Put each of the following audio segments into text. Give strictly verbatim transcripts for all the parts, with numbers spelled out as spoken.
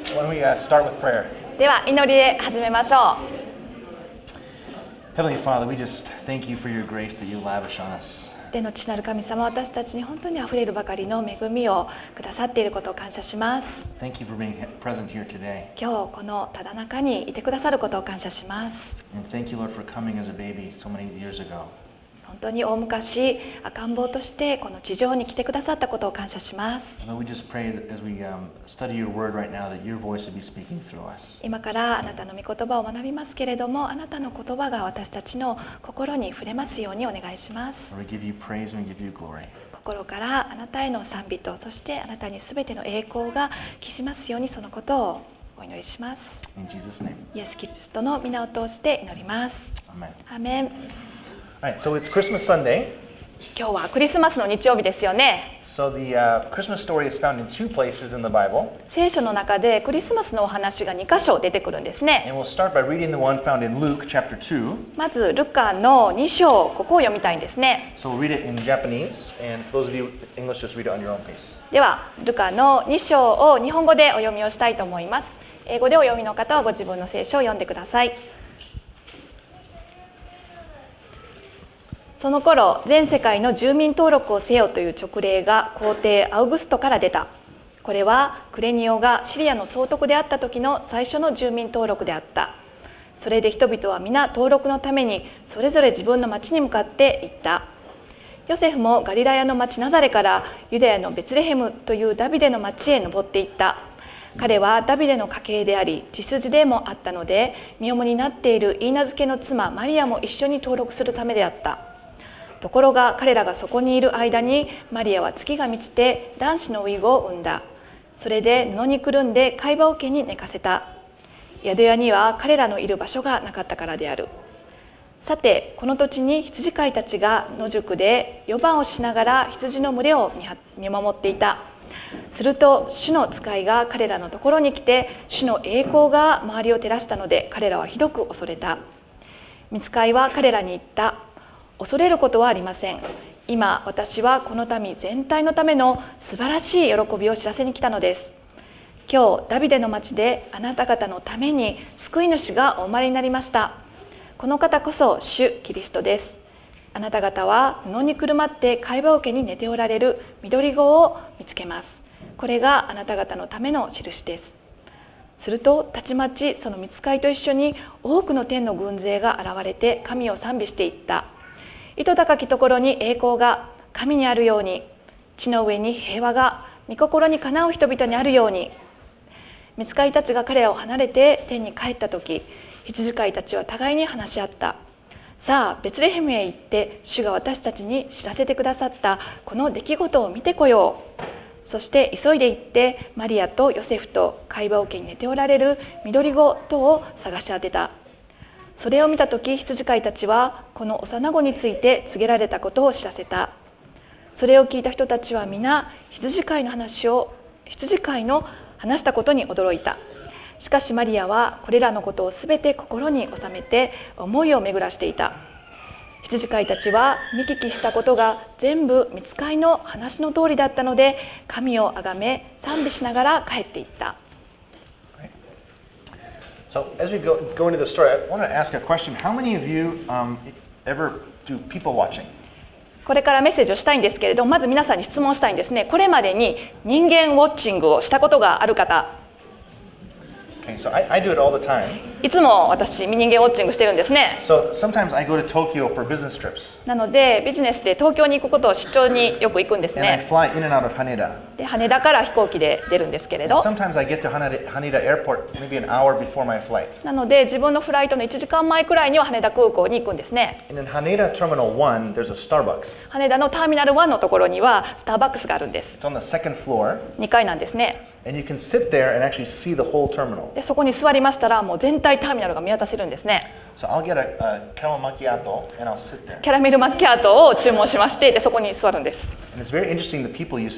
Why don't we uh, start with prayer? では祈りで始めましょ Heavenly Father, we just thank you for your grace that you lavish on us. う。天の父なる神様、私たちに本当にあふれるばかりの恵みをくださっていることを感謝します。 Thank you for being present here today. 今日このただ中にいてくださることを感謝します。 And thank you, Lord, for coming as a baby so many years ago. 本当に大昔赤ん坊としてこの地上に来てくださったことを感謝します。 Lord, we just pray that as we um, study your word right now, that your voice would be speaking through us. 今からあなたの御言葉を学びますけれども、あなたの言葉が私たちの心に触れますようにお願いします。 Lord, we give you praise and we give you glory. 心からあなたへの賛美と、そしてあなたにすべての栄光が期しますように、そのことをお祈りします。 In Jesus' name. イエス・キリストの皆を通して祈ります。 Amen. アメン。 All right, so it's Christmas Sunday. 今日はクリスマスの日曜日ですよね。 So the uh, Christmas story is found in two places in the Bible. 聖書の中でクリスマスのお話がに箇所出てくるんですね。 And we'll start by reading the one found in Luke chapter two. まずルカのに章、ここを読みたいんですね。 So we'll read it in Japanese, and for those of you English, just read it on your own pace. ではルカのに章を日本語でお読みをしたいと思います。英語でお読みの方はご自分の聖書を読んでください。その頃、全世界の住民登録をせよという勅令が皇帝アウグストから出た。これはクレニオがシリアの総督であった時の最初の住民登録であった。それで人々は皆登録のためにそれぞれ自分の町に向かって行った。ヨセフもガリラヤの町ナザレからユダヤのベツレヘムというダビデの町へ登っていった。彼はダビデの家系であり血筋でもあったので、身重になっているイーナ漬けの妻マリアも一緒に登録するためであった。ところが彼らがそこにいる間にマリアは月が満ちて男子の遺語を産んだ。それで布にくるんで貝羽桶に寝かせた。宿屋には彼らのいる場所がなかったからである。さてこの土地に羊飼いたちが野宿で夜番をしながら羊の群れを見守っていた。すると主の使いが彼らのところに来て、主の栄光が周りを照らしたので彼らはひどく恐れた。御使いは彼らに言った。恐れることはありません。今私はこの民全体のための素晴らしい喜びを知らせに来たのです。今日ダビデの町であなた方のために救い主がお生まれになりました。この方こそ主キリストです。あなた方は布にくるまって貝羽桶に寝ておられる緑子を見つけます。これがあなた方のための印です。するとたちまちその御使いと一緒に多くの天の軍勢が現れて神を賛美していった。糸高きところに栄光が神にあるように、地の上に平和が御心にかなう人々にあるように。御使いたちが彼らを離れて天に帰った時、羊飼いたちは互いに話し合った。さあベツレヘムへ行って主が私たちに知らせてくださったこの出来事を見てこよう。そして急いで行ってマリアとヨセフと貝羽桶に寝ておられる緑子とを探し当てた。それを見たとき羊飼いたちはこの幼子について告げられたことを知らせた。それを聞いた人たちは皆羊飼いの話を羊飼いの話したことに驚いた。しかしマリアはこれらのことをすべて心に収めて思いを巡らしていた。羊飼いたちは見聞きしたことが全部御使いの話の通りだったので、神をあがめ賛美しながら帰っていった。 So as we go, go into the story, I want to ask a question. How many of you um, ever do people watching? これからメッセージをしたいんですけれど、まず皆さんに質問したいんですね。これまでに人間ウォッチングをしたことがある方。 Okay, so I, I do it all the time. いつも私人間ウォッチングしてるんですね。 So sometimes I go to Tokyo for business trips. なのでビジネスで東京に行くことを出張によく行くんです And I ね。 fly in and out of Haneda. で羽田から飛行機で出るんですけれ And ど、 sometimes I get to Haneda, Haneda Airport maybe an hour before my flight. なので自分のフライトのいちじかんまえくらいには羽田空港に行くんですね。 And in Haneda Terminal one, there's a Starbucks. 羽田のターミナルワンのところにはスターバックスがあるんです。 It's on the second floor. にかいなんですね。 And you can sit there and actually see the whole terminal. でそこに座りましたらもう全体ターミナルが見渡せるんですね。 So I'll get a, a caramel macchiato and I'll sit there. キャラメルマッキャートを注文しまして、でそこに座るんです。 And it's very interesting the people you see.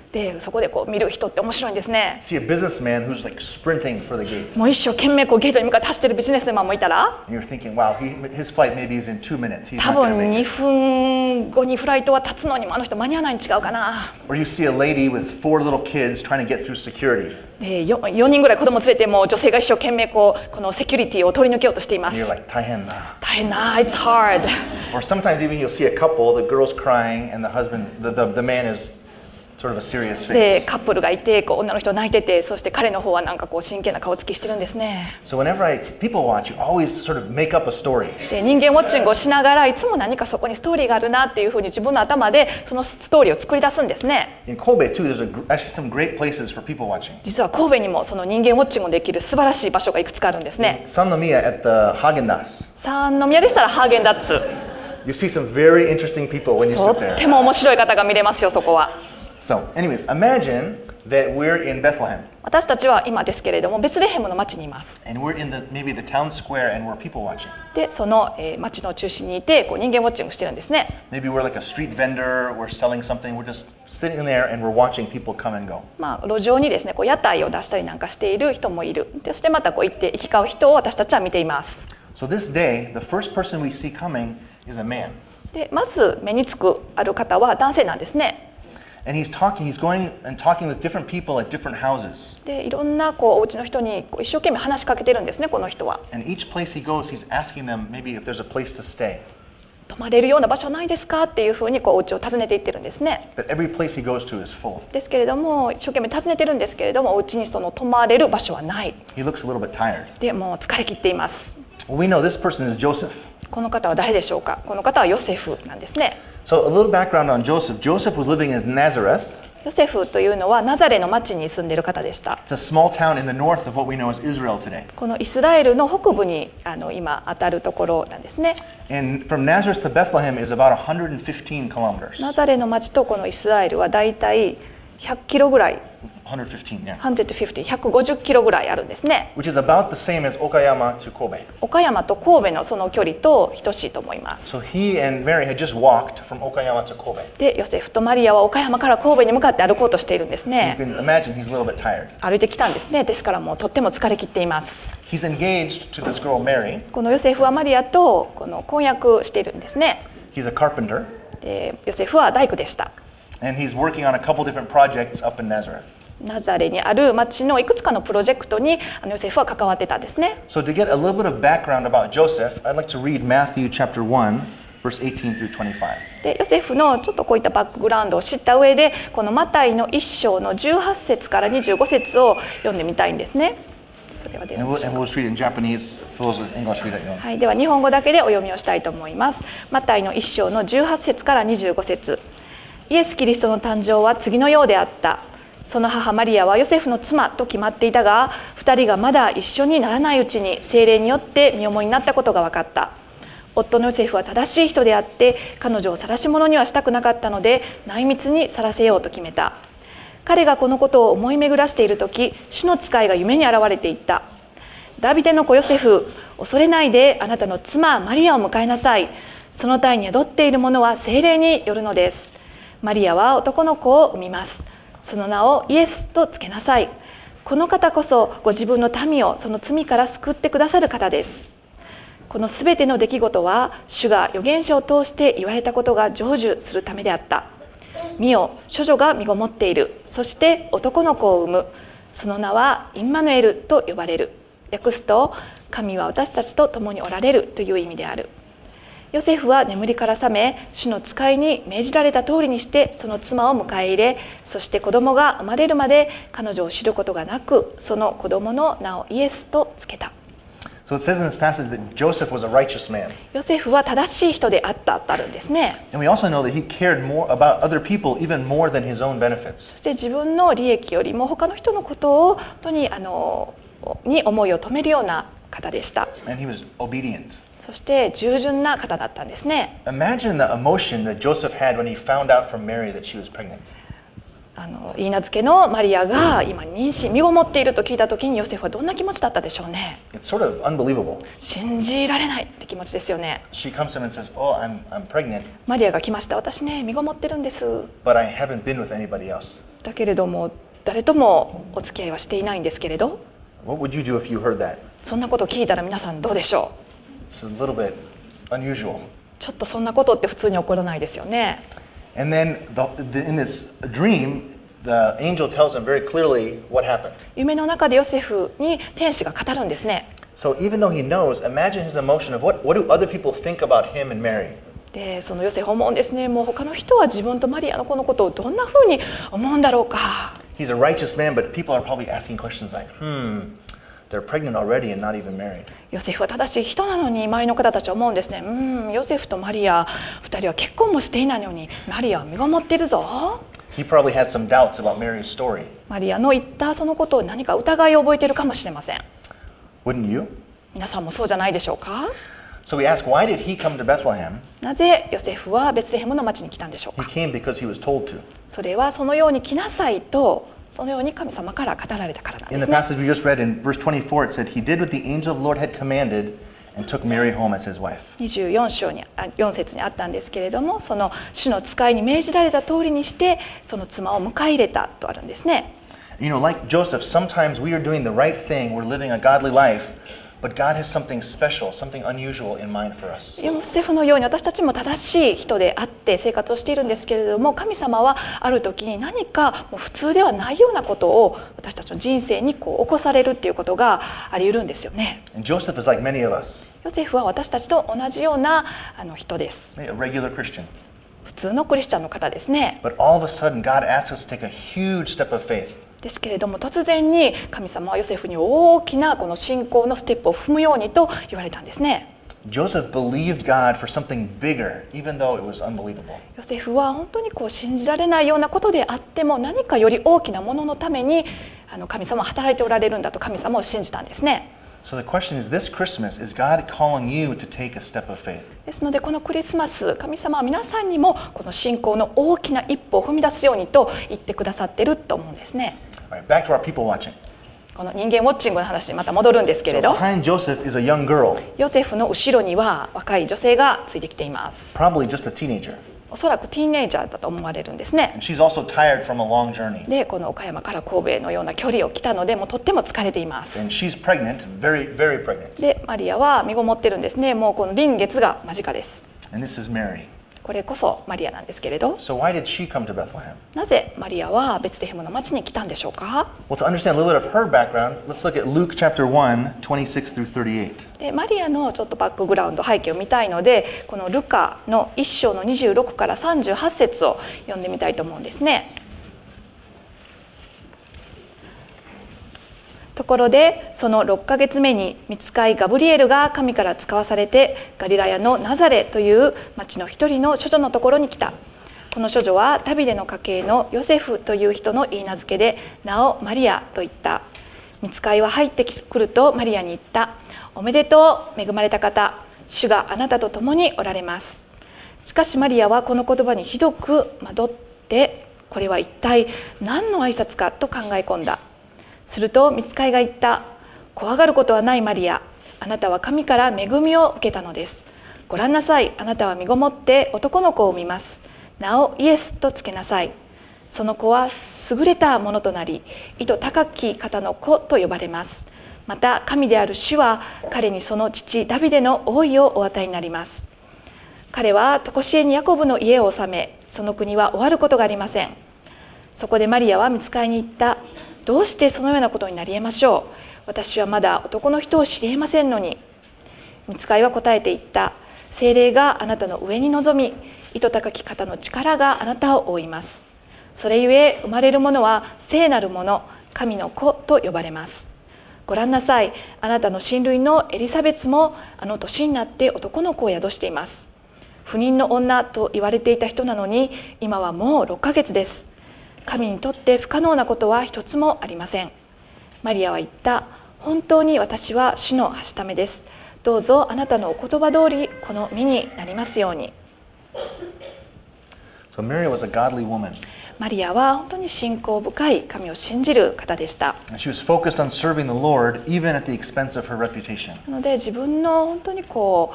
でそこでこう見る人って面白いんですね。 See a businessman who's like sprinting for the gates. もう一生懸命こうゲートに向かって走ってるビジネスマンもいたら、 And you're thinking, wow, he, his flight maybe is in two minutes. He's 多 not going to 分 make に it. ふんごにフライトは立つのにもあの人間に合わないに違うかな。 Or you see a lady with four little kids trying to get through security. で よ, よにんぐらい子供連れてもう女性が一生懸命こうこのセキュリティを通り抜けようとしていま And す。 you're like, 大変だ. 大変な、It's hard. Or sometimes even you'll see a couple, the girl's crying and the husband, the, the, the man is sort of a serious で face. カップルがいてこう女の人泣いてて、そして彼の方はなんかこう真剣な顔つきしてるんですね。 So whenever I people watch, you always sort of make up a story. で人間ウォッチングをしながらいつも何かそこにストーリーがあるなっていうふうに自分の頭でそのストーリーを作り出すんですね。 In Kobe too, there's a, gr- actually some great places for people watching. 実は神戸にもその人間ウォッチングをできる素晴らしい場所がいくつかあるんですね。 San Nomiya at the Haagen-Dazs. 三宮でしたらハーゲンダッツ、 You see some very interesting people when you と sit って there. も面白い方が見れますよ、そこは。 So, anyways, imagine that we're in Bethlehem 私たちは今ですけれどもベツレヘムの町にいます。 and we're in the maybe the town square and we're people watching. でその、えー町の中心にいてこう人間ウォッチングしてるんですね。 Maybe we're like a street vendor, we're selling something, we're just sitting there and we're watching people come and go. まあ、路上にですねこう屋台を出したりなんかしている人もいる。そしてまたこう行って行き交う人を私たちは見ています。 So this day, the first person we see coming is a man. でまず目につくある方は男性なんですね。 And he's talking, he's going and talking with different people at different houses. でいろんなこうお家の人にこう一生懸命話しかけてるんですね、この人は。 And each place he goes, he's asking them maybe if there's a place to stay. 泊まれるような場所ないですかっていうふうにこうお家を訪ねていってるんですね。 But every place he goes to is full. ですけれども一生懸命訪ねてるんですけれどもお家にその泊まれる場所はない。 He looks a little bit tired. でもう疲れ切っています。 Well, we know this person is Joseph. この方は誰でしょうか。この方はヨセフなんですね。 So a little background on Joseph. Joseph was living in Nazareth. ヨセフというのはナザレの町に住んでいる方でした。 It's a small town in the north of what we know as Israel today. このイスラエルの北部にあの今当たるところなんですね。 And from Nazareth to Bethlehem is about one hundred fifteen kilometers. ナザレの町とこのイスラエルはだいたいひゃくキロぐらい、 one hundred fifteen, yeah. ひゃくごじゅう、ひゃくごじゅっキロぐらいあるんですね。 Which is about the same as Okayama to Kobe. 岡山と神戸のその距離と等しいと思います。 So he and Mary had just walked from Okayama to Kobe. でヨセフとマリアは岡山から神戸に向かって歩こうとしているんです So you ね。 can imagine he's a little bit tired. 歩いてきたんですね。ですからもうとっても疲れ切っています。 He's engaged to this girl Mary. このヨセフはマリアとこの婚約しているんですね。 He's a carpenter. でヨセフは大工でした。 And he's working on a couple different projects up in Nazareth. ナザレにある町のいくつかのプロジェクトにあのヨセフは関わってたんですね。 So to get a little bit of background about Joseph, I'd like to read Matthew chapter one, verse eighteen through twenty-five. でヨセフのちょっとこういったバックグラウンドを知った上でこのマタイの一章のじゅうはち節からにじゅうご節を読んでみたいんですね。それはで And は we'll, and we'll just read it in Japanese. For those in English, read it. You know. はい、では日本語だけでお読みをしたいと思います。マタイの一章のじゅうはち節からにじゅうご節。イエス・キリストの誕生は次のようであった。その母マリアはヨセフの妻と決まっていたが、二人がまだ一緒にならないうちに聖霊によって身重になったことが分かった。夫のヨセフは正しい人であって、彼女を晒し者にはしたくなかったので、内密に晒せようと決めた。彼がこのことを思い巡らしているとき、主の使いが夢に現れていった。ダビデの子ヨセフ、恐れないであなたの妻マリアを迎えなさい。その体に宿っているものは聖霊によるのです。マリアは男の子を産みます。その名をイエスとつけなさい。この方こそご自分の民をその罪から救ってくださる方です。このすべての出来事は主が預言者を通して言われたことが成就するためであった。見よ、処女が身ごもっている。そして男の子を産む。その名はインマヌエルと呼ばれる。訳すと、神は私たちと共におられるという意味である。ヨセフは眠りから覚め、主の使いに命じられた通りにしてその妻を迎え入れ、そして子供が生まれるまで彼女を知ることがなく、その子供の名をイエスとつけた。 So it says in this passage that Joseph was a righteous man. ヨセフは正しい人であったとあるんですね。 And we also know that he cared more about other people even more than his own benefits. そして自分の利益よりも他の人のことを本当にあのに思いを止めるような方でした。 And he was obedient. そして従順な方だったんですね。 Imagine the emotion that Joseph had when he found out from Mary that she was pregnant. あの言い名付けのマリアが今妊娠身ごもっていると聞いた時にヨセフはどんな気持ちだったでしょうね。 It's sort of unbelievable. 信じられないって気持ちですよね。 She comes to him and says, "Oh, I'm I'm pregnant, マリアが来ました。私ね身ごもってるんです。 but I haven't been with anybody else." だけれども誰ともお付き合いはしていないんですけれど、 What would you do if you heard that? そんなことを聞いたら皆さんどうでしょ It's a little bit unusual. う。ちょっとそんなことって普通に起こらないですよね。 And then the, the, in this dream, the angel tells him very clearly what happened. 夢の中でヨセフに天使が語るんですね。 So even though he knows, imagine his emotion of what, what do other people think about him and Mary? でそのヨセフ思うんですね。もう他の人は自分とマリアのこのことをどんなふうに思うんだろうか。 He's a righteous man, but people are probably asking questions like, hmm, they're pregnant already and not even married. ヨセフは正しい人なのに周りの方たちは思うんですね。うーん、ヨセフとマリアふたりは結婚もしていないのにマリアは身ごもっているぞ。 He probably had some doubts about Mary's story. マリアの言ったそのことを何か疑いを覚えているかもしれません。 Wouldn't you? 皆さんもそうじゃないでしょうか。 So we ask, why did he come to Bethlehem? なぜヨセフはベツレヘムの町に来たんでしょう He か。 came because he was told to. それはそのように来なさいとそのように神様から語られたからなんで In す the ね。 passage we just read in verse twenty-four, it said, he did what the angel of the Lord had commanded and took Mary home as his wife. にじゅうよん章にあよん節にあったんですけれども、その主の使いに命じられた通りにしてその妻を迎え入れたとあるんですね。 You know, like Joseph, sometimes we are doing the right thing, we're living a godly life, but God has something special, something unusual in mind for us. ヨセフのように私たちも正しい人であって生活をしているんですけれども、神様はある時に何かもう普通ではないようなことを私たちの人生にこう起こされるっていうことがあり得るんですよね。 And Joseph is like many of us, ヨセフは私たちと同じようなあの人です。 a regular Christian. 普通のクリスチャンの方ですね。 But all of a sudden, God asks us to take a huge step of faith. ですけれども突然に神様はヨセフに大きなこの信仰のステップを踏むようにと言われたんですね。 Joseph believed God for something bigger, even though it was unbelievable. ヨセフは本当にこう信じられないようなことであっても何かより大きなもののためにあの神様は働いておられるんだと神様を信じたんですね。 So the question is, this Christmas, is God calling you to take a step of faith? ですのでこのクリスマス神様は皆さんにもこの信仰の大きな一歩を踏み出すようにと言ってくださっていると思うんですね。 All right, back to our people watching. この人間ウォッチングの話にまた戻るんですけれ So ど、 behind Joseph is a young girl, ヨセフの後ろには若い女性がついてきています。 probably just a teenager. おそらくティーンエイジャーだと思われるんですね。 And she's also tired from a long journey. でこの岡山から神戸のような距離を来たのでもうとっても疲れていま And す。 she's pregnant, very, very pregnant. でマリアは身ごもってるんですね。もうこの臨月が間近です。 And this is Mary. これこそマリアなんですけれど、 So why did she come to Bethlehem? なぜマリアはベツレヘムの町に来たんでしょうか。 Well, to understand a little bit of her background, let's look at Luke chapter one, twenty-six through thirty-eight. でマリアのちょっとバックグラウンド背景を見たいので、このルカのいっ章のにじゅうろくからさんじゅうはち節を読んでみたいと思うんですね。ところでそのろっかげつめに御使いガブリエルが神から使わされてガリラヤのナザレという町の一人の処女のところに来た。この処女はダビデの家系のヨセフという人の言い名付けで名をマリアと言った。御使いは入ってくるとマリアに言った。おめでとう恵まれた方、主があなたと共におられます。しかしマリアはこの言葉にひどく惑って、これは一体何の挨拶かと考え込んだ。すると御使いが言った。怖がることはないマリア、あなたは神から恵みを受けたのです。ご覧なさい、あなたは身ごもって男の子を産みます。名をイエスとつけなさい。その子は優れたものとなり、意図高き方の子と呼ばれます。また神である主は彼にその父ダビデの王位をお与えになります。彼は常しえにヤコブの家を治め、その国は終わることがありません。そこでマリアは御使いに言った。どうしてそのようなことになり得ましょう。私はまだ男の人を知り得ませんのに。御使いは答えて言った。聖霊があなたの上に臨み、意図高き方の力があなたを覆います。それゆえ生まれるものは聖なるもの、神の子と呼ばれます。ご覧なさい、あなたの親類のエリザベツもあの年になって男の子を宿しています。不妊の女と言われていた人なのに、今はもうろっかげつです。神にとって不可能なことは一つもありません。マリアは言った。本当に私は主のはしためです。どうぞあなたのお言葉通りこの身になりますように。 So Mary was a godly woman. マリアは本当に信仰深い神を信じる方でした。 And she was focused on serving the Lord even at the expense of her reputation. なので自分の本当にこう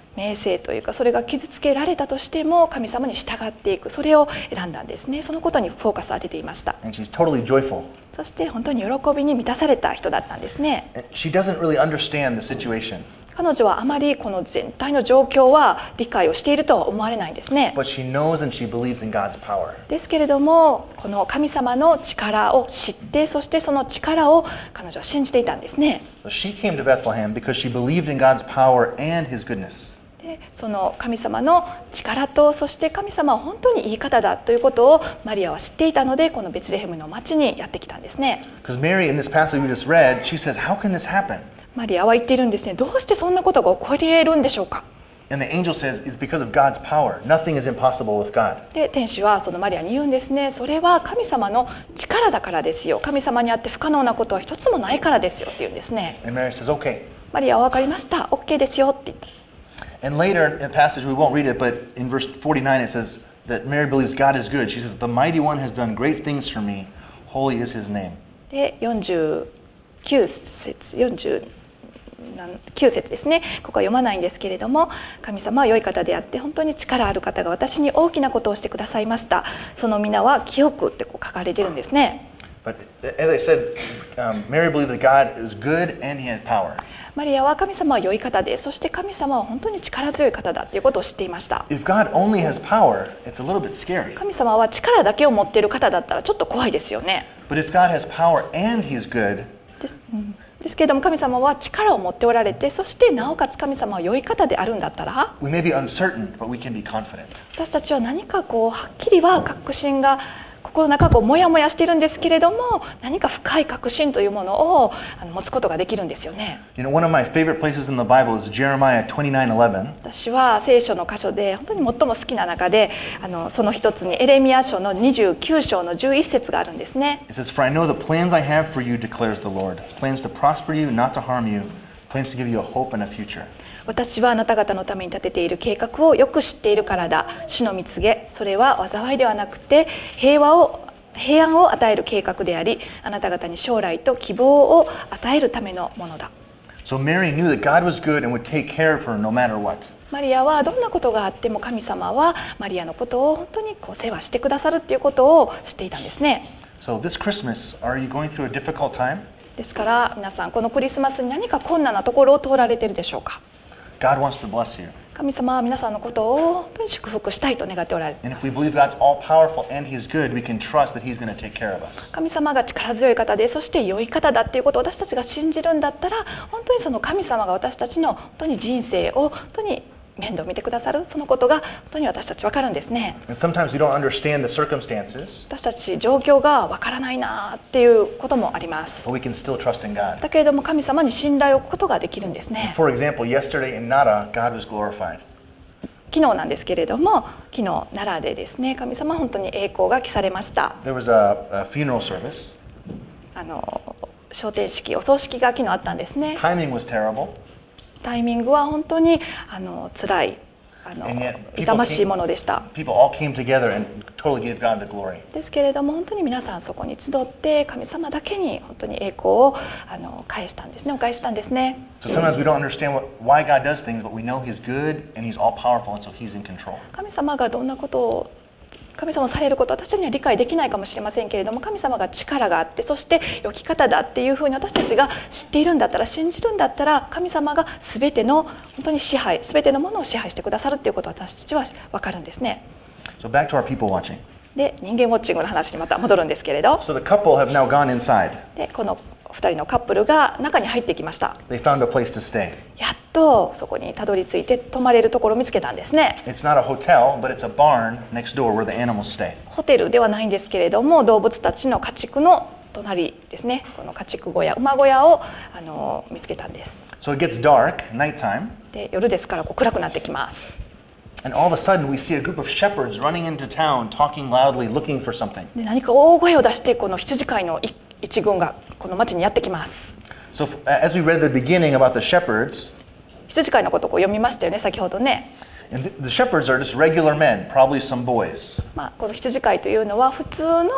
名声というかそれが傷つけられたとしても神様に従っていく、それを選んだんですね。そのことにフォーカスを当てていました。 And she's totally joyful. そして本当に喜びに満たされた人だったんですね。 And she doesn't really understand the situation. 彼女はあまりこの全体の状況は理解をしているとは思われないんですね。 But she knows and she believes in God's power. ですけれども、この神様の力を知って、そしてその力を彼女は信じていたんですね。 So she came to Bethlehem because she believed in God's power and His goodness. でその神様の力と、そして神様は本当にいい方だということをマリアは知っていたので、このベツレヘムの町にやってきたんですね。 Because Mary, in this passage we just read, she says, "How can this happen?" マリアは言っているんですね。どうしてそんなことが起こり得るんでしょうか。 And the angel says, "It's because of God's power. Nothing is impossible with God." で天使はそのマリアに言うんですね。それは神様の力だからですよ。神様にあって不可能なことは一つもないからですよって言うんですね。 And Mary says, "Okay." マリアは分かりました、 OK ですよって言った。 And later in the passage, we won't read it, but in verse forty-nine it says that Mary believes God is good. She says, "The mighty one has done great things for me. Holy is His name." でよんじゅうきゅう節よんじゅうきゅう節ですね。ここは読まないんですけれども、神様は良い方であって本当に力ある方が私に大きなことをしてくださいました。その皆は清くってこう書かれているんですね。 But as I said, um, Mary believed that God is good and He had power. マリアは神様は良い方で、そして神様は本当に力強い方だということを知っていました。 If God only has power, it's a little bit scary. 神様は力だけを持っている方だったらちょっと怖いですよね。 But if God has power and He's good, です、うん、ですけれども神様は力を持っておられて、そしてなおかつ神様は良い方であるんだったら、 we may be uncertain, but we can be confident. 私たちは何かこうはっきりは確信が心の中こうモヤモヤしているんですけれども、何か深い確信というものをあの持つことができるんですよね。 You know, one of my favorite places in the Bible is Jeremiah twenty-nine eleven. 私は聖書の箇所で本当に最も好きな中で、あのその一つにエレミヤ書のにじゅうきゅう章のじゅういち節があるんですね。 It says, "For I know the plans I have for you, declares the Lord. Plans to prosper you, not to harm you. Plans to give you a hope and a future." 私はあなた方のために立てている計画をよく知っているからだ。主の蜜げ、それは災いではなくて平和を平安を与える計画であり、あなた方に将来と希望を与えるためのものだ。 So Mary knew that God was good and would take care of her no matter what. マリアはどんなことがあっても神様はマリアのことを本当にこう世話してくださるっていうことを知っていたんですね。 So this Christmas, are you going through a difficult time? ですから皆さんこのクリスマスに何か困難なところを通られているでしょうか。 God wants to bless you. 神様は皆さんのことを本当に祝福したいと願っておられま And if す。 we believe God's all powerful and He's good, we can trust that He's going to take care of us. 神様が力強い方で、そして良い方だっていうことを私たちが信じるんだったら、本当にその神様が私たちの本当に人生を本当に面倒見てくださる、そのことが本当に私たち分かるんですね。 And sometimes we don't understand the circumstances, 私たち状況が分からないなっていうこともあります。 but we can still trust in God. だけれども神様に信頼を置くことができるんですね。 For example, yesterday in Nara, God was glorified. 昨日なんですけれども、昨日奈良でですね、神様本当に栄光が来されました。 There was a, a funeral service. あの昇天式、お葬式が昨日あったんですね。 Timing was terrible. タイミングは本当にあの辛い、あの And yet 痛ましいものでした。 People all came together and totally gave God the glory. ですけれども本当に皆さんそこに集って神様だけに本当に栄光をあの返したんですね、お返ししたんですね。 So sometimes we don't understand what, why God does things, but we know He's good and He's all powerful, and so He's in control. 神様がどんなことを神様されることを私たちには理解できないかもしれませんけれども、神様が力があって、そして良き方だっていうふうに私たちが知っているんだったら、信じるんだったら、神様が全ての本当に支配、全てのものを支配してくださるっていうことを私たちは分かるんですね。 So back to our people watching. で、人間ウォッチングの話にまた戻るんですけれど、 So the couple have now gone inside. でこのふたりのカップルが中に入ってきました。 They found a place to stay. やっとそこにたどり着いて泊まれるところを見つけたんですね。 It's not a hotel, but it's a barn next door where the animals stay. ホテルではないんですけれども、動物たちの家畜の隣ですね、この家畜小屋、馬小屋をあの見つけたんです。 So it gets dark, nighttime, で夜ですからこう暗くなってきます。 and all of a sudden we see a group of shepherds running into town, talking loudly, looking for something. で何か大声を出してこの羊飼いの一一軍がこの町にやってきます。 So f- as we read at the beginning about the shepherds, 羊飼いのことをこう読みましたよね、先ほどね。 and the, the shepherds are just regular men, probably some boys. まあ、この羊飼いというのは普通の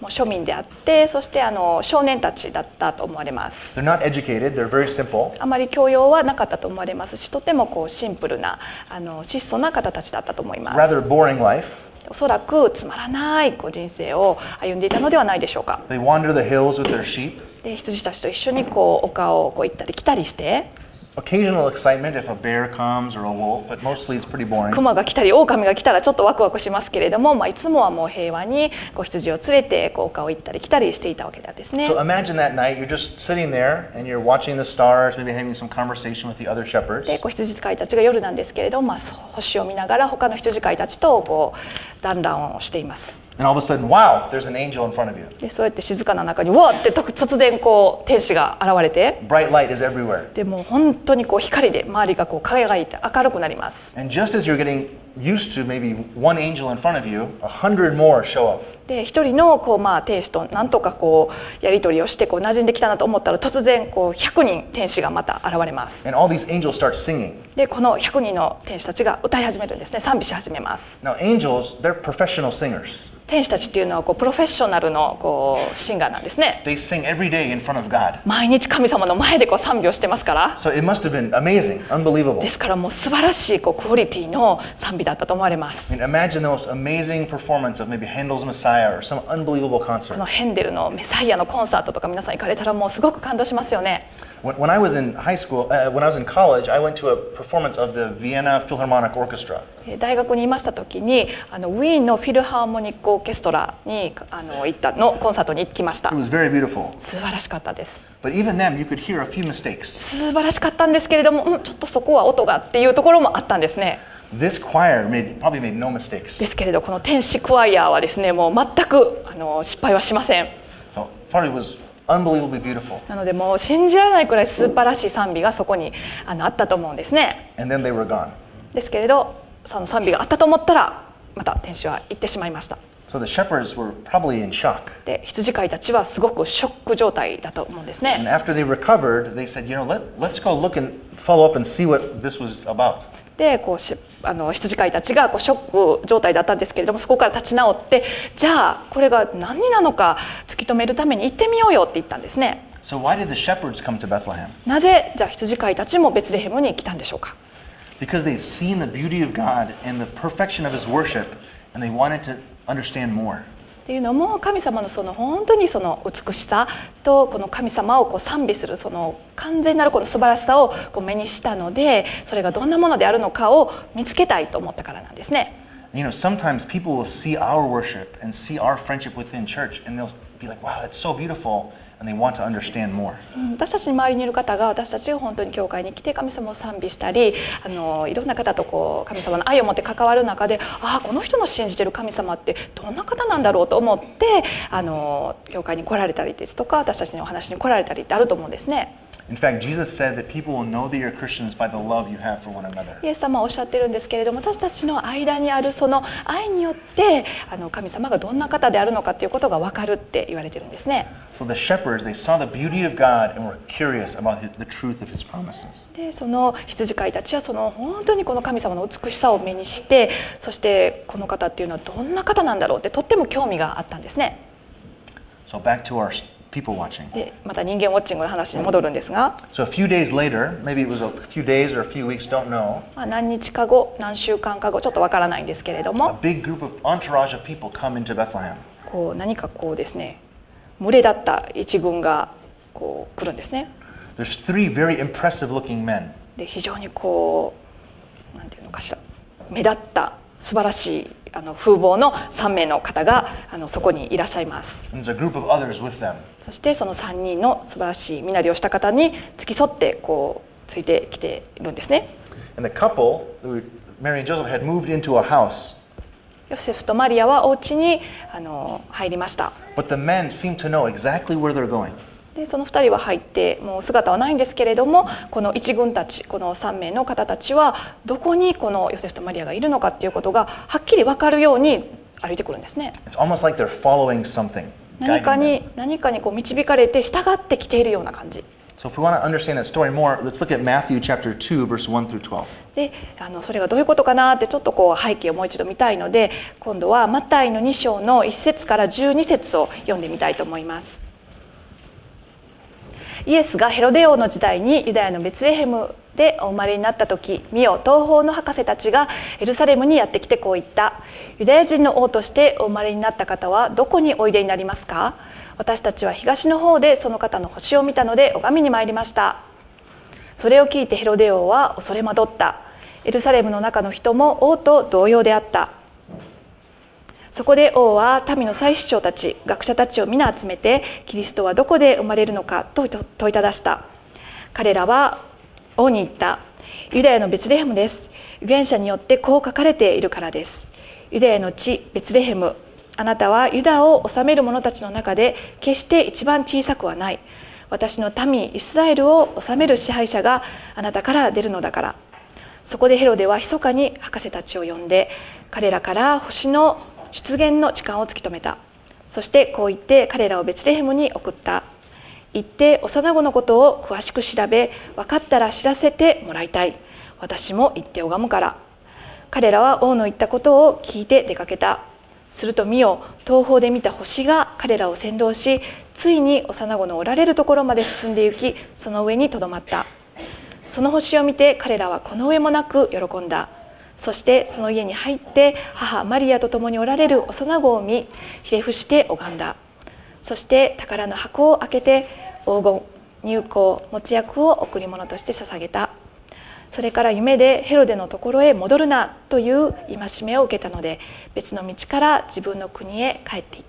もう庶民であって、そしてあの少年たちだったと思われます。 They're not educated, they're very simple. あまり教養はなかったと思われますし、とてもこうシンプルなあの質素な方たちだったと思います。 Rather boring life. おそらくつまらないこう人生を歩んでいたのではないでしょうか。 They wander the hills with their sheep. で羊たちと一緒にこう丘をこう行ったり来たりして、 Occasional excitement if a bear comes or a wolf, but mostly it's pretty boring. 熊が来たり狼が来たらちょっとワクワクしますけれども、まあ、いつもはもう平和にこう羊を連れてこう丘を行ったり来たりしていたわけなんですね。 So imagine that night you're just sitting there and you're watching the stars, maybe having some conversation with the other shepherds. でこう羊飼いたちが夜なんですけれども、まあ、星を見ながら他の羊飼いたちとこう団らんをしています。 And all of a sudden, wow, there's an angel in front of you. でそうやって静かな中にわーって突然こう天使が現れて、 Bright light is everywhere. でもう本当にこう光で周りがこう輝いて明るくなります。 And just as you're getting used to maybe one angel in front of you, a hundred more show up. で一人のこう、まあ、天使となんとかこうやり取りをしてこう馴染んできたなと思ったら、突然こうひゃくにん天使がまた現れます。 And all these angels start singing. でこのひゃくにんの天使たちが歌い始めるんですね。賛美し始めます。 Now angels, they're professional singers. 天使たちっていうのはこうプロフェッショナルのこうシンガーなんですね。 They sing every day in front of God. 毎日神様の前でこう賛美をしてますから。 So it must have been amazing, unbelievable. ですからもう素晴らしいこうクオリティの賛美だったと思われます。 I mean, imagine the most amazing performance of maybe Handel's Messiah or some unbelievable こ concert. のヘンデルのメサイアのコンサートとか皆さん行かれたらもうすごく感動しますよね。 When, when I was in high school, uh, when I was in college, I went to a performance of the Vienna Philharmonic Orchestra. 大学にいました時にあのウィーンのフィルハーモニックオーケストラにあの行ったのコンサートに行きました。 It was very beautiful. 素晴らしかったです。 But even then, you could hear a few mistakes. 素晴らしかったんですけれども、うん、ちょっとそこは音がっていうところもあったんですね。 This choir made, probably made no mistakes. ですけれどこの天使クワイアーはですね、もう全くあの失敗はしません。 So probably was unbelievably beautiful. なのでもう信じられないくらい素晴らしい賛美がそこにあのあったと思うんですね。 And then they were gone. ですけれどその賛美があったと思ったらまた天使は行ってしまいました。 So the shepherds were probably in shock. で羊飼いたちはすごくショック状態だと思うんです And ね。 after they recovered, they said, you know, let, let's go look and follow up and see what this was about. でこうしあの羊飼いたちがこうショック状態だったんですけれども、そこから立ち直って、じゃあこれが何なのか突き止めるために行ってみようよって言ったんですね。 So why did the shepherds come to Bethlehem? なぜじゃあ羊飼いたちもベツレヘムに来たんでしょうか。 Because they'd seen the beauty of God and the perfection of His worship, and they wanted to understand more. っていうのも神様のその本当にその美しさとこの神様をこう賛美するその完全なるこの素晴らしさをこう目にしたので、それがどんなものであるのかを見つけたいと思ったからなんですね。 You know, sometimes people will see our worship and see our friendship within church, and they'll be like, wow, that's so beautiful, and they want to understand more. うん私たちの周りにいる方が私たちが本当に教会に来て神様を賛美したり、あのいろんな方とこう神様の愛を持って関わる中で、ああこの人の信じてる神様ってどんな方なんだろうと思ってあの教会に来られたりですとか、私たちにお話に来られたりってあると思うんですね。 In fact, Jesus said that people will know that you're Christians by the love you have for one another. イエス様はおっしゃってるんですけれども、私たちの間にあるその愛によってあの神様がどんな方であるのかということが分かるって言われてるんですね。 So the shepherds, they saw the beauty of God and were curious about the truth of His promises. でその羊飼いたちはその本当にこの神様の美しさを目にして、そしてこの方っていうのはどんな方なんだろうってとっても興味があったんですね。 So back to our people watching. でまた人間ウォッチングの話に戻るんですが、 So a few days later, maybe it was a few days or a few weeks, don't know, まあ、何日か後何週間か後ちょっとわからないんですけれど a も、 big group of entourage of people come into Bethlehem. こう何かこうですね、群れだった一軍がこう来るんですね。 There's three very impressive looking men. で非常にこうなんていうのかしら、目立った素晴らしいあの風貌のさんめいの方があのそこにいらっしゃいます。 And there's a group of others with them. そしてそのさんにんの素晴らしい身なりをした方に付き添ってこうついてきているんですね。 And the couple, Mary and Joseph, had moved into a house. ヨセフとマリアはお家にあの入りました。 But the men seem to know exactly where they're going. でそのふたりは入ってもう姿はないんですけれども、この一軍たち、このさんめいの方たちはどこにこのヨセフとマリアがいるのかっていうことがはっきり分かるように歩いてくるんですね。 It's almost like they're following something. 何か guiding them. に何かにこう導かれて従ってきているような感じ。 So if we want to understand that story more, let's look at Matthew chapter two, verse one through twelve. であのそれがどういうことかなってちょっとこう背景をもう一度見たいので、今度はマタイのに章のいっ節からじゅうに節を読んでみたいと思います。イエスがヘロデ王の時代にユダヤのベツレヘムでお生まれになった時、見よ、東方の博士たちがエルサレムにやってきてこう言った。ユダヤ人の王としてお生まれになった方はどこにおいでになりますか？私たちは東の方でその方の星を見たので拝みに参りました。それを聞いてヘロデ王は恐れ惑った。エルサレムの中の人も王と同様であった。そこで王は民の祭司長たち、学者たちを皆集めて、キリストはどこで生まれるのかと問いただした。彼らは王に言った。ユダヤのベツレヘムです。預言者によってこう書かれているからです。ユダヤの地ベツレヘム、あなたはユダを治める者たちの中で決して一番小さくはない。私の民イスラエルを治める支配者があなたから出るのだから。そこでヘロデは密かに博士たちを呼んで、彼らから星の出現の時間を突き止めた。そしてこう言って彼らをベツレヘムに送った。行って幼子のことを詳しく調べ、分かったら知らせてもらいたい。私も行って拝むから。彼らは王の言ったことを聞いて出かけた。すると見よ、東方で見た星が彼らを先導し、ついに幼子のおられるところまで進んで行き、その上にとどまった。その星を見て彼らはこの上もなく喜んだ。そしてその家に入って母マリアと共におられる幼子を見、ひれ伏して拝んだ。そして宝の箱を開けて黄金、乳香、もつ薬を贈り物として捧げた。それから夢でヘロデのところへ戻るなという戒めを受けたので、別の道から自分の国へ帰っていった。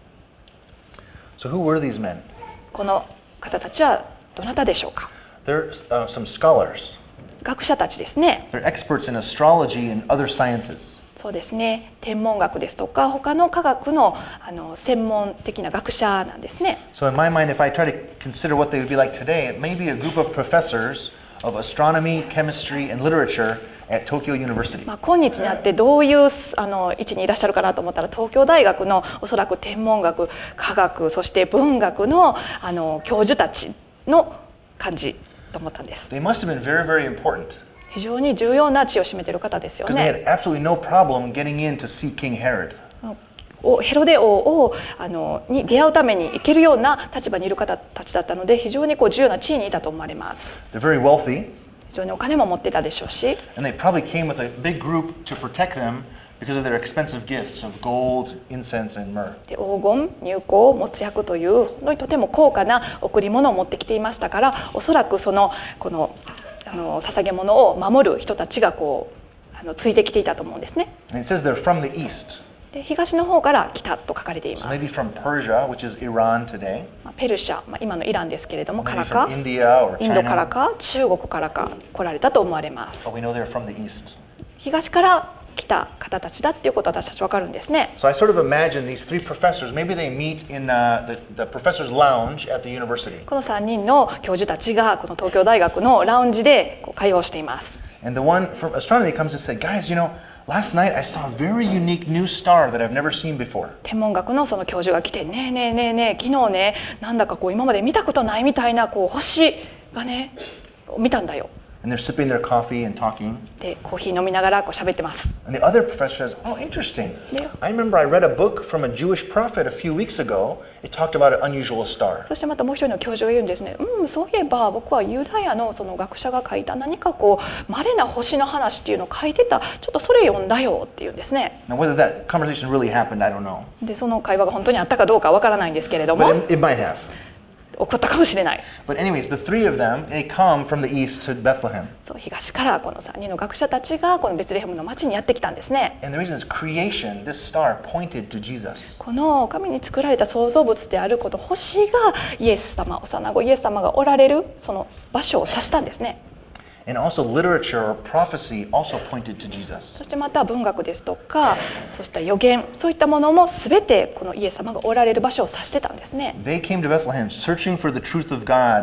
So who were these men? この方たちはどなたでしょうか？ They're uh, some scholars. 学者たちですね。 They're experts in astrology and other sciences. そうですね。天文学ですとか他の科学の、あの専門的な学者なんですね。 So in my mind, if I try to consider what they would be like today, it may be a group of professors of astronomy, chemistry, and literature at Tokyo University. まあ今日にあってどういうあの位置にいらっしゃるかなと思ったら、東京大学のおそらく天文学、科学、そして文学のあの教授たちの感じと思ったんです。 They must have been very, very important. 非常に重要な地位を占めている方ですよ Because they ね。 had absolutely no problem getting in to see King Herod. ヘロデ王をあのに出会うために行けるような立場にいる方たちだったので、非常にこう重要な地位にいたと思われます。 They're very wealthy, 非常にお金も持ってたでしょうし、 and they probably came with a big group to protect them because of their expensive gifts of gold, incense, and myrrh. で黄金、乳香、もつ薬という本当にとても高価な贈り物を持ってきていましたから、おそらくそのこのあの捧げ物を守る人たちがこうあのついてきていたと思うんですね。 And it says they're from the east. で東の方から来たと書かれてい So ま maybe す。 from Persia, which is Iran today. まあペルシャ、まあ、今のイランですけれども、か Maybe らか from India or インドから China. か中国からか来られたと思われます。 But we know they're from the east. 東から来た方たちだっていうことは私たち分かるんですね。 So I sort of imagine these three professors, maybe they meet in uh, the, the professor's lounge at the university. このさんにんの教授たちがこの東京大学のラウンジでこう会話をしています。 And the one from astronomy comes and says, guys, you know, last night I saw a very unique new star that I've never seen before. 天文学のその教授が来て、ねえねえねえねえ、昨日ね、なんだかこう今まで見たことないみたいなこう星がね、見たんだよ。 And they're sipping their coffee and talking. で、コーヒー飲みながらこう喋ってます。 And the other professor says, oh, interesting. Yeah. I remember I read a book from a Jewish prophet a few weeks ago. It talked about an unusual star. そしてまたもう一人の教授が言うんですね。うん、そういえば僕はユダヤのその学者が書いた何かこう稀な星の話っていうのを書いてた。ちょっとそれ読んだよって言うんですね。 Now, whether that conversation really happened, I don't know. で、その会話が本当にあったかどうかわからないんですけれども、 But it, it might have. 起こったかもしれない。 But anyways, the three of them, they come from the east to Bethlehem. そう、東からこのさんにんの学者たちがこのベツレヘムの町にやってきたんですね。 And the reason is creation, this star pointed to Jesus. この神に作られた創造物であるこの星がイエス様、幼子イエス様がおられるその場所を指したんですね。 And also literature or prophecy also pointed to Jesus. そしてまた文学ですとか、そうした予言、そういったものも全てこのイエス様がおられる場所を指してたんですね。 They came to Bethlehem searching for the truth of God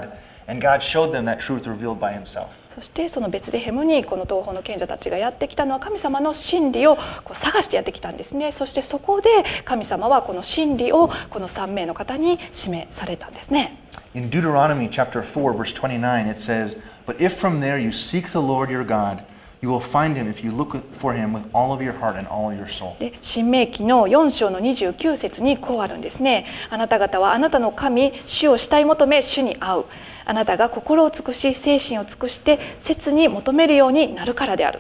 And God showed them that truth revealed by himself. そしてそのベツレヘムにこの東方の賢者たちがやってきたのは神様の真理をこう探してやってきたんですね。そしてそこで神様はこの真理をこのさん名の方に示されたんですね。 In Deuteronomy chapter four verse twenty-nine it says, "But if from there you seek the Lord your God, you will find him if you look for him with all of your heart and all of your soul." で新明記のよん章のにじゅうきゅう節にこうあるんですね。あなた方はあなたの神主を慕い求め主に会う。あなたが心を尽くし精神を尽くして切に求めるようになるからである。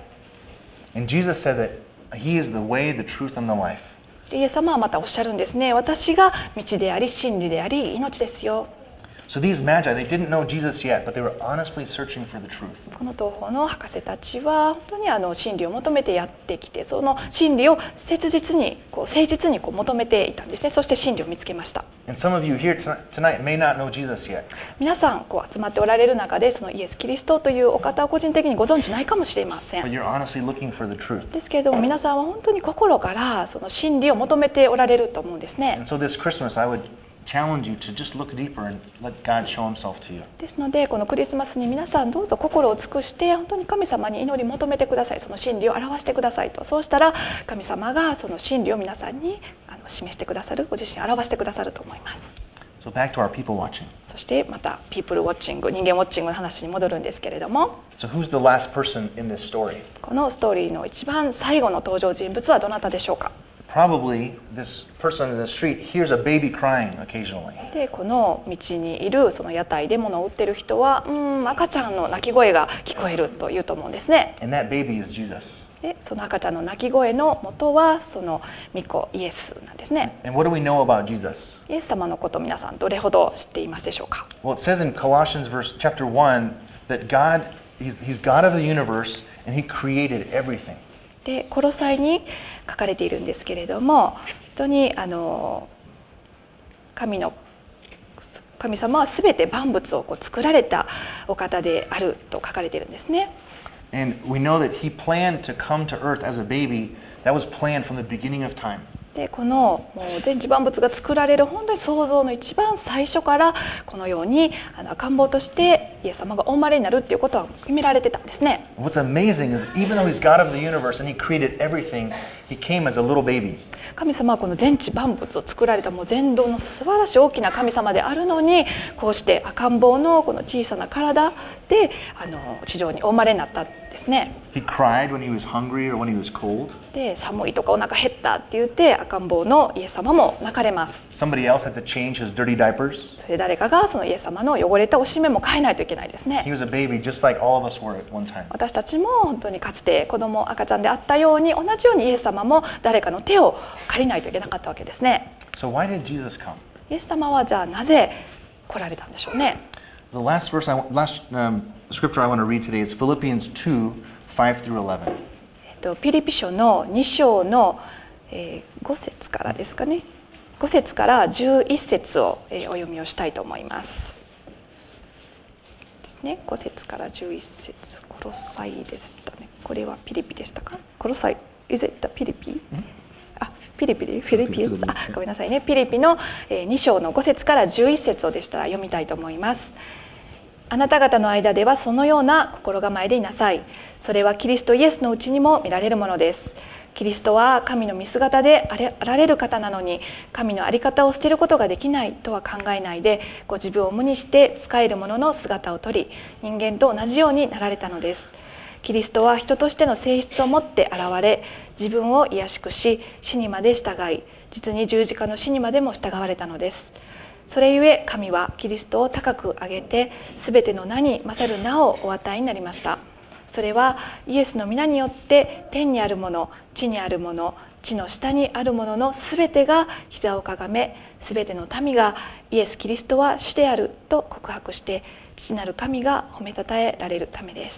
And Jesus said that he is the way, the truth, and the life. でイエス様はまたおっしゃるんですね。私が道であり真理であり命ですよ。 So these magi, they didn't know Jesus yet, but they were honestly searching for the truth. この東方の博士たちは本当にあの真理を求めてやってきて、その真理を切実にこう誠実にこう求めていたんですね。そして真理を見つけました。 And some of you here tonight may not know Jesus yet. 皆さんこう集まっておられる中でそのイエス・キリストというお方を個人的にご存知ないかもしれませ But ん。 you're honestly looking for the truth. ですけれども皆さんは本当に心からその真理を求めておられると思うんですね。 And so this Christmas, I would challenge you to just look deeper and let God show himself to you. ですのでこのクリスマスに皆さんどうぞ心を尽くして本当に神様に祈り求めてください。その真理を表してくださいと。そうしたら神様がその真理を皆さんにあの示してくださる、ご自身を表してくださると思います。 So back to our people watching. そしてまたピープルウォッチング、人間ウォッチングの話に戻るんですけれども、 So who's the last person in this story? このストーリーの一番最後の登場人物はどなたでしょうか。 Probably this person in the street hears a baby crying occasionally. でこの道にいるその屋台で物を売ってる人はうーん赤ちゃんの泣き声が聞こえるというと思うんですね。 And that baby is Jesus. でその赤ちゃんの泣き声の元はその御子イエスなんですね。 And what do we know about Jesus? イエス様のこと皆さんどれほど知っていますでしょうか。 Well, it says in Colossians verse chapter one that God, he's, he's God of the universe and he created everything. でコロサイに書かれているんですけれども、本当にあの神の神様はすべて万物をこう作られたお方であると書かれているんですね。 And we know that he planned to come to earth as a baby. That was planned from the beginning of time. でこのもう全地万物が作られる本当に創造の一番最初からこのようにあの赤ん坊としてイエス様がお生まれになるっていうことは決められてたんですね。 What's amazing is that even though he's God of the universe and he created everything, he came as a little baby. 神様はこの全地万物を作られたもう全能の素晴らしい大きな神様であるのに、こうして赤ん坊のこの小さな体であの地上にお生まれになったんですね。 He cried when he was hungry or when he was cold. で寒いとかお腹減ったって言って赤ん坊のイエス様も泣かれます。 Somebody else had to change his dirty diapers. それで誰かがそのイエス様の汚れたおしめも変えないといけないですね。 He was a baby just like all of us were at one time. 私たちも本当にかつて子供赤ちゃんであったように同じようにイエス様も誰かの手を借りないといけなかったわけですね。 So why did Jesus come? イエス様はじゃあなぜ来られたんでしょうね。 The last verse, I, last um, scripture I want to read today is Philippians two, five through eleven. えっとピリピ書のに章の、えー、ご節からですかね。ご節からじゅういっ節を、えー、お読みをしたいと思います。ですね。ご節からじゅういっ節、コロサイでしたね。これはピリピでしたか？コロサイ、is it ピリピ？あ、ピリピリ、フィリピンズ、あ、ごめんなさいね。ピリピのに章のご節からじゅういっ節をでしたら読みたいと思います。あなた方の間ではそのような心構えでいなさい。それはキリストイエスのうちにも見られるものです。キリストは神の見姿であられる方なのに、神の在り方を捨てることができないとは考えないで、ご自分を無にして仕える者の姿をとり、人間と同じようになられたのです。キリストは人としての性質を持って現れ、自分を卑しくし、死にまで従い、実に十字架の死にまでも従われたのです。それゆえ神はキリストを高く上げて、すべての名に勝る名をお与えになりました。それはイエスの皆によって天にあるもの、地にあるもの、地の下にあるもののすべてが膝をかがめ、すべての民がイエス・キリストは主であると告白して、父なる神が褒めたたえられるためです。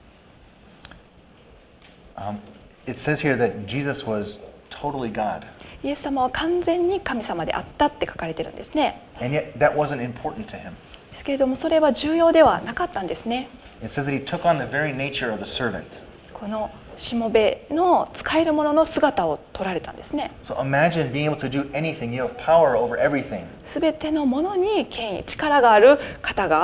Um, it says here that Jesus was totally God. イエス様は完全に神様であったって書かれてるんですね。 And yet that wasn't important to him. ですけれどもそれは重要ではなかったんですね。 It says that he took on the very nature of a servant. このしもべの使えるものの姿を取られたんですね。 So imagine being able to do anything. You have power over everything. すべてのものに権威、力がある方が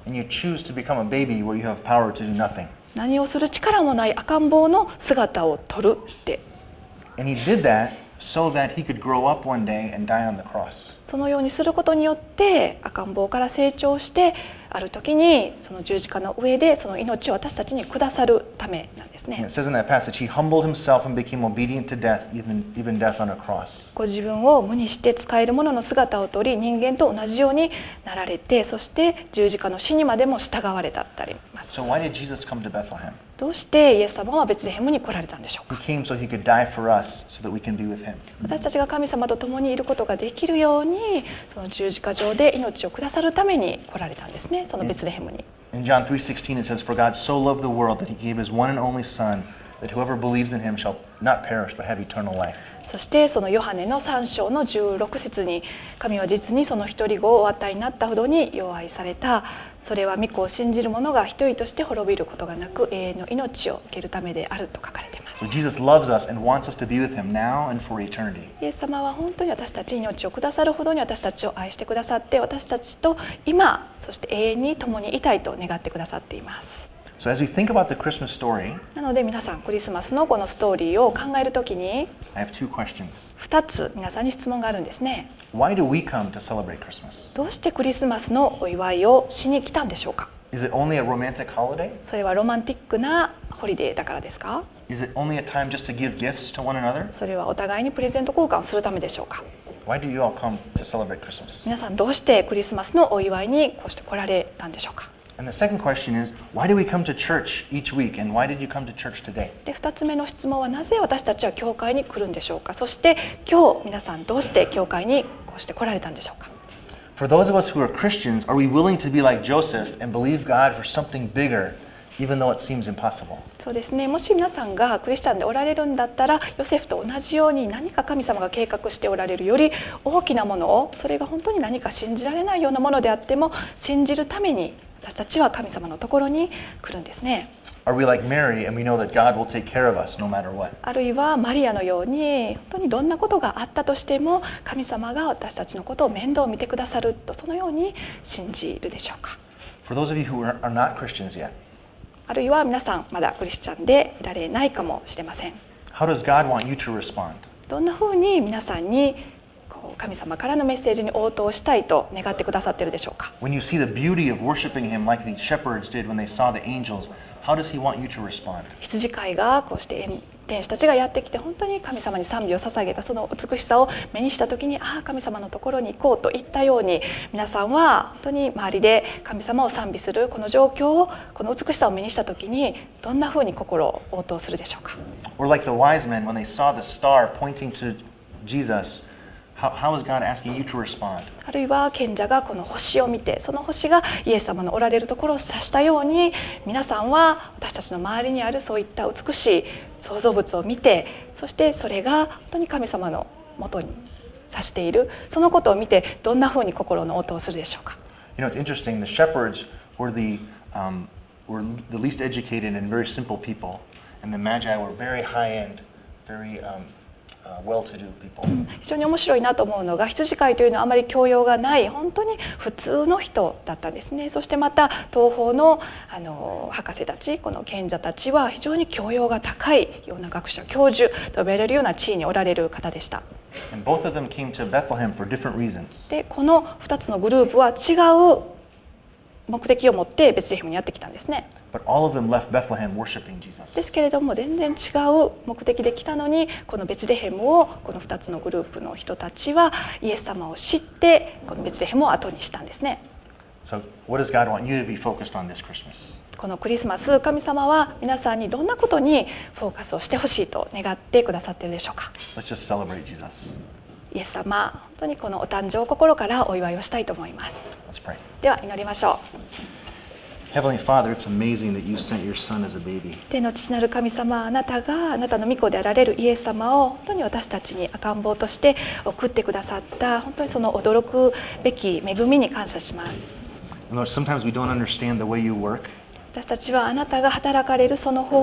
and you choose to become a baby where you have power to do nothing. 何をする力もない赤ん坊の姿を取るって。 And he did that so that he could grow up one day and die on the cross. そのようにすることによって赤ん坊から成長してある時にその十字架の上でその命を私たちにくださるためなんですね。 And it says in that passage, he humbled himself and became obedient to death, even, even death on a cross. ご自分を無にして使えるものの姿をとり人間と同じようになられてそして十字架の死にまでも従われたったります。 So why did Jesus come to Bethlehem? どうしてイエス様はベツレヘムに来られたんでしょう He か。 came so he could die for us so that we can be with him. 私たちが神様と共にいることができるようにその十字架上で命をくださるために来られたんですね、そのベツレヘムに。 In John three sixteen it says, For God so loved the world that he gave his one and only Son, that whoever believes in him shall not perish but have eternal life. そしてそのヨハネのさん章のじゅうろく節に神は実にその一人子をお与えになったほどによう愛された。それは御子を信じる者が一人として滅びることがなく永遠の命を受けるためであると書かれています。 So Jesus loves us and wants us to be with him now and for eternity. イエス様は本当に私たちに命をくださるほどに私たちを愛してくださって私たちと今そして永遠に共にいたいと願ってくださっています。 So as we think about the Christmas story, なので皆さんクリスマスのこのストーリーを考えるときに I have two questions. ふたつ皆さんに質問があるんですね。 Why do we come to celebrate Christmas? どうしてクリスマスのお祝いをしに来たんでしょうか。 Is it only a romantic holiday? それはロマンティックなホリデーだからですか。 Is it only a time just to give gifts to one another? それはお互いにプレゼント交換をするためでしょうか。 Why do you all come to celebrate Christmas? 皆さんどうしてクリスマスのお祝いにこうして来られたんでしょうか。 And the second question is, why do we come to church each week? And why did you come to church today? でふたつめの質問はなぜ私たちは教会に来るんでしょうか。そして今日皆さんどうして教会にこうして来られたんでしょうか。 For those of us who are Christians, are we willing to be like Joseph and believe God for something bigger, even though it seems impossible? そうですね、もし皆さんがクリスチャンでおられるんだったらヨセフと同じように何か神様が計画しておられるより大きなものをそれが本当に何か信じられないようなものであっても信じるために私たちは神様のところに来るんですね。 Are we like Mary and we know that God will take care of us no matter what? あるいはマリアのように本当にどんなことがあったとしても神様が私たちのことを面倒を見てくださるとそのように信じるでしょうか。 For those of you who are, are not Christians yet, あるいは皆さんまだクリスチャンでいられないかもしれません。 how does God want you to respond? どんなふうに皆さんにこう神様からのメッセージに応答したいと願ってくださっているでしょうか。 When you see the beauty of worshiping Him like the shepherds did when they saw the angels, how does He want you to respond? 羊飼いがこうして天使たちがやってきて本当に神様に賛美を捧げたその美しさを目にした時にああ神様のところに行こうといったように皆さんは本当に周りで神様を賛美するこの状況をこの美しさを目にした時にどんなふうに心を応答するでしょうか。 Or like the wise men when they saw the star pointing to Jesus, how, how is God asking you to respond? あるいは賢者がこの星を見てその星がイエス様のおられるところを指したように皆さんは私たちの周りにあるそういった美しい創造物を見てそしてそれが本当に神様のもとに指しているそのことを見てどんなふうに心の応答をするでしょうか。 You know, it's interesting. The shepherds were the um, were the least educated and very simple people, and the magi were very high-end, very um, uh, well-to-do people. 非常に面白いなと思うのが羊飼いというのはあまり教養がない本当に普通の人だったんですね。そしてまた東方の、あの博士たちこの賢者たちは非常に教養が高いような学者教授と呼ばれるような地位におられる方でした。 And both of them came to Bethlehem for different reasons. でこのふたつのグループは違う目的を持ってベツレヘムにやってきたんですね。 But all of them left Bethlehem worshiping Jesus. ですけれども全然違う目的で来たのにこのベツレヘムをこのふたつのグループの人たちはイエス様を知ってこのベツレヘムを後にしたんですね。 So what does God want you to be focused on this Christmas? このクリスマス神様は皆さんにどんなことにフォーカスをしてほしいと願ってくださっているでしょうか。 Let's just celebrate Jesus. イエス様本当にこのお誕生を心からお祝いをしたいと思います。 Let's pray. では祈りましょう。 Heavenly Father, it's amazing that you sent your son as a baby. 天の父なる神様あなたがあなたの御子であられるイエス様を本当に私たちに赤ん坊として送ってくださった本当にその驚くべき恵みに感謝します。 And Lord, sometimes we don't understand the way you work. 私たちはあなたが働かれるその方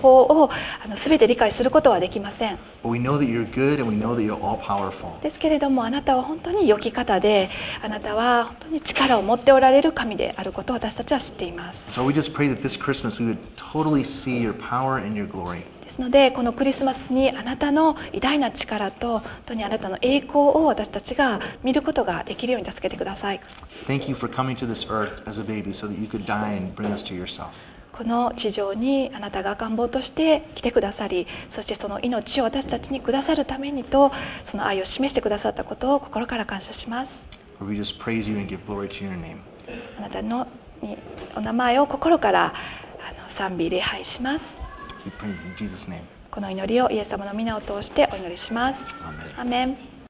法をあの全て理解することはできません。 But we know that you're good and we know that you're all powerful. ですけれども、あなたは本当に良き方で、あなたは本当に力を持っておられる神であることを私たちは知っています。 So we just pray that this Christmas we would totally see your power and your glory. ですので、このクリスマスにあなたの偉大な力と本当にあなたの栄光を私たちが見ることができるように助けてください。 Thank you for coming to this earth as a baby so that you could die and bring us to yourself. この地上にあなたが赤ん坊として来てくださり、そしてその命を私たちにくださるためにと、その愛を示してくださったことを心から感謝します。 Lord, we just praise you and give glory to your name. あなたのにお名前を心からあの賛美礼拝します。 We pray in Jesus' name. この祈りをイエス様の皆を通してお祈りします。 Amen. アーメン。